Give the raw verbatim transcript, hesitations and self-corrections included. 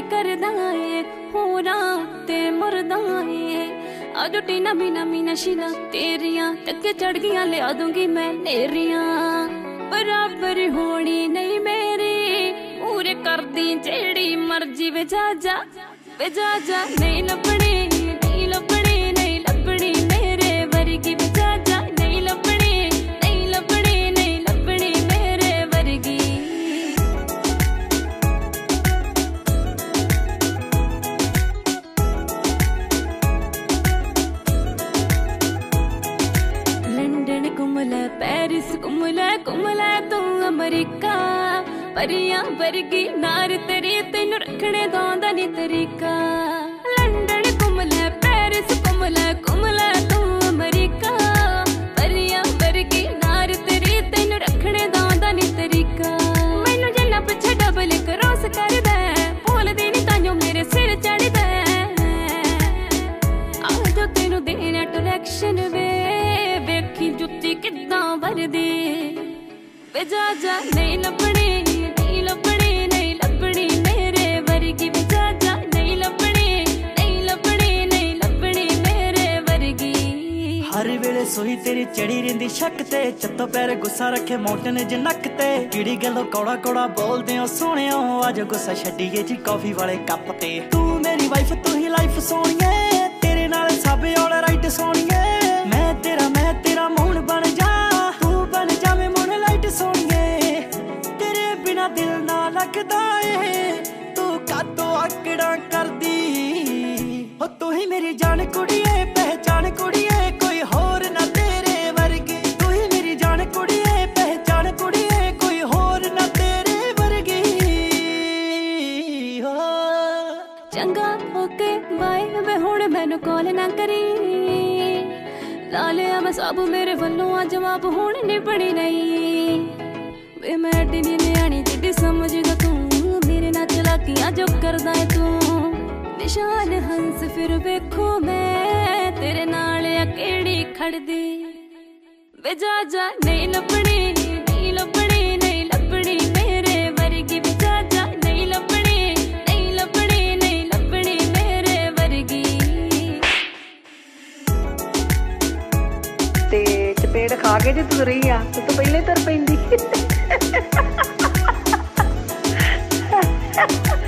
करदा है होरा ते मुरदा है अज टीना बिना मीना शीना तेरियां तके चढ़ गया लिया दूंगी मैं नेरियां बराबर होनी नहीं मेरी पूरे कर दी जेड़ी मर्जी वे जा जा वे जा जा नहीं लभनी नहीं लभनी नहीं लभनी मेरे वर्गी वे जा जा नहीं लभनी नहीं लभनी नहीं लभनी मेरे वर्गी लंदन घुमला पेरिस घुमला घुमला तू अमेरिका परियां वर्गी नार तेरी तेनू रखने दा नी तरीका लंदन घुमला पेरिस घुमला घुमला तू अमेरिका परियां वर्गी नार तेरी तेनू रखने दा नी तरीका मैनू जिन्ना पिछे डबल क्रॉस करदा बोलदी नी ताइयों मेरे सिर चढ़दा आज तेनू देना डायरेक्शन वे वेखी जुत्ती किदां भरदी वे जा जा नहीं लभनी नहीं लभनी नहीं लभनी मेरे वर्गी वे जा जा नहीं लभनी नहीं लभनी नहीं लभनी मेरे वर्गी हर वेले सोई तेरी चढ़ी रहिंदी शक ते चत्तो पैर गुस्सा रखे माउंटेन ज नक ते किड़ी गल्लों कौड़ा कौड़ा बोलदे हो सोहणियो अज गुस्सा छड्डीए जी कॉफी वाले कप ते तू मेरी वाइफ तू ही लाइफ सोहणिए तेरे नाल सब ऑल राइट सोहणिए मैं तेरा मैं तेरा मून बन जा तू बन जावे मून लाइट सोहणिए तेरे बिना दिल ना लगदा ए तू कातों आकड़ा करदी हो तू ही मेरी जान कुड़िए पहचान कुड़िए कोई होर ना तेरे वर्गी तू ही मेरी जान कुड़िए पहचान कुड़िए कोई होर ना तेरे वर्गी हो चंगा ओके बाय वे हुण मैनू कॉल ना करी ला लिया मैं सब मेरे वल्लों आ जवाब हुण निभनी नहीं वे मैं एडी नी न्याणी जिड्डी समझदा तू मेरे नाल चलाकियां जो करदा है तू निशान हंस फिर वेखो मैं तेरे नाल आ केड़ी खड़दी वे जा जा नहीं लभनी नहीं लभनी नहीं लभनी मेरे वर्गी वे जा जा नहीं लभनी नहीं लभनी नहीं लभनी मेरे वर्गी ते चपेड़ खा के जे तू रही आ तू तो पहले तर पैंदी